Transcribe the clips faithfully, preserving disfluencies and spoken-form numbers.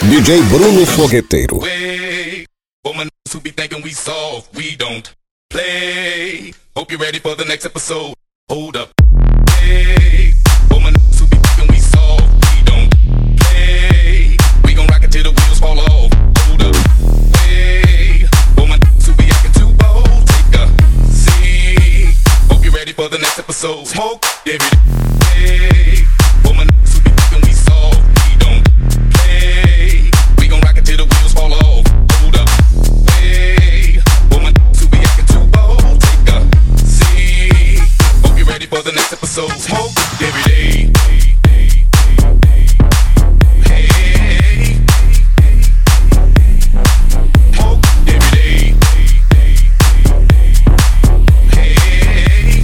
D J Bruno Fogueteiro. Woman who be thinking we soft, we don't play. Hope you're ready for the next episode. Hold up. Hey, woman who be thinking we soft, we don't play. We gon' rock it till the wheels fall off. Hold up. Hey, woman who be acting too bold, take a seat. Hope you're ready for the next episode. Smoke every day. Hey, woman who be thinking we soft, we don't play. We gon' rock it till the wheels fall off. Hold up. Hey, woman who be acting too bold, take a seat. Hope you're ready for the next episode. Smoke every day. Hey, smoke every day. Hey.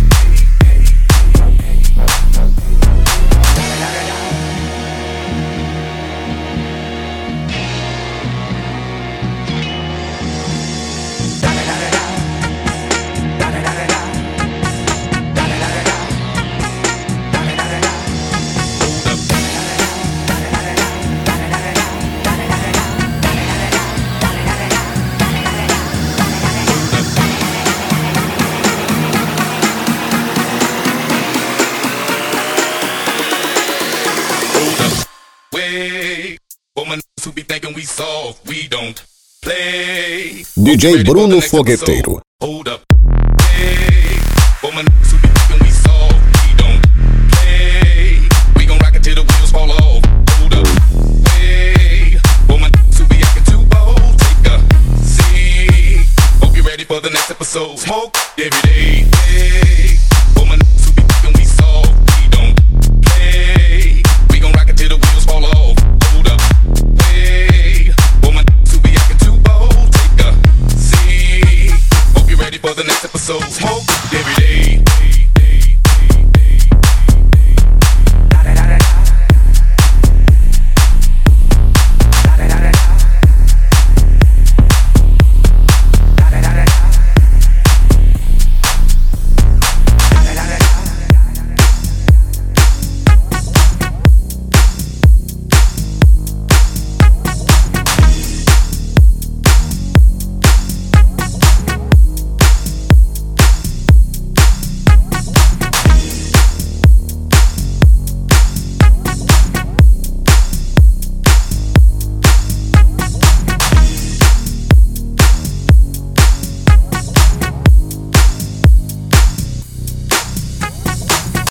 Way, woman who be thinking we soft, we don't play. D J Ready for the Bruno next Fogueteiro. episode. Hold up. Hey, woman who be thinking we soft, we don't play. We gon' rock it till the wheels fall off. Hold up. Hey, woman who be acting too bold, take a seat. Hope you're ready for the next episode. Smoke every day.